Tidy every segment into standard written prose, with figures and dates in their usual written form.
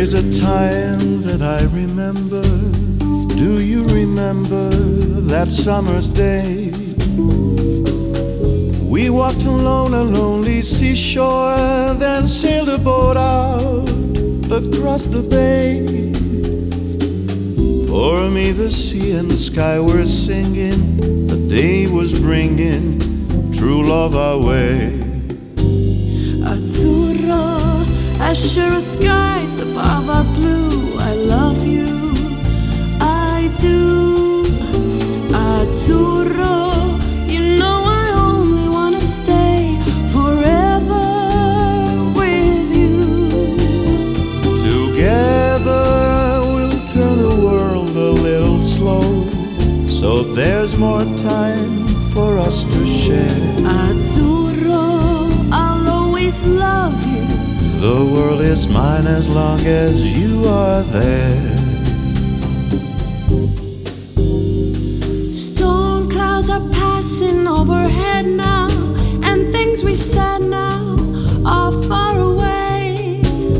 is a time that I remember. Do you remember that summer's day? We walked along a lonely seashore, then sailed a boat out across the bay. For me the sea and the sky were singing, the day was bringing true love our way. Azzurro, as sure as skies above are blue, I love you, I do. Azzurro, you know I only wanna stay forever with you. Together we'll turn the world a little slow, so there's more time for us to share. Azzurro, I'll always love you. The world is mine as long as you are there. Storm clouds are passing overhead now, and things we said now are far away.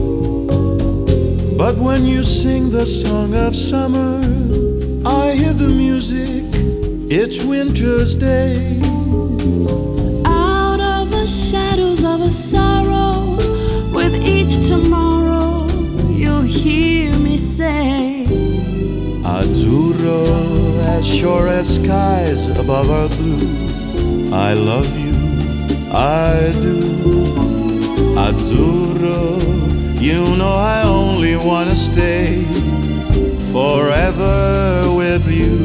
But when you sing the song of summer, I hear the music, it's winter's day. Out of the shadows of a sorrow, with each tomorrow, you'll hear me say, Azzurro, as sure as skies above are blue, I love you, I do. Azzurro, you know I only wanna stay forever with you.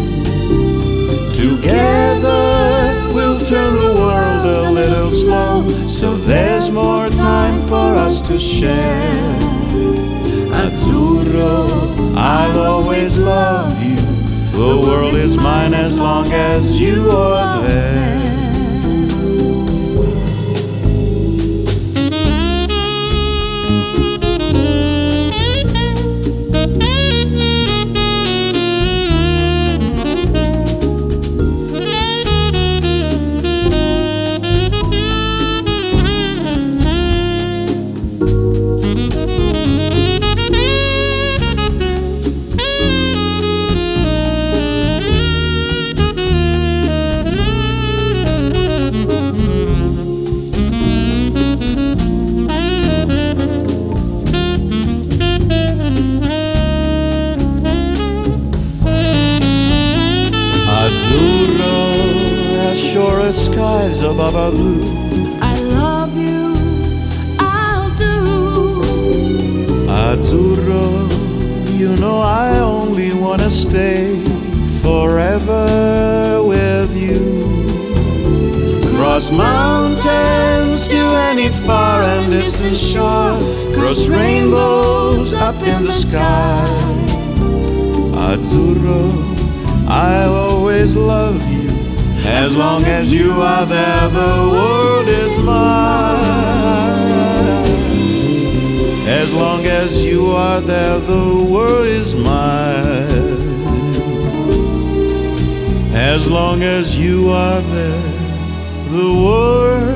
Together we'll turn the world a little slow, so there's more time for us to share. Azzurro, I'll always love you. The world is mine as long as you are there. Azzurro, as sure as skies above are blue, I love you, I'll do. Azzurro, you know I only wanna stay forever with you. Cross mountains to any far and distant shore, cross rainbows up in the sky. Azzurro, I'll always love you. As long as you are there, the world is mine. As long as you are there, the world is mine. As long as you are there, the world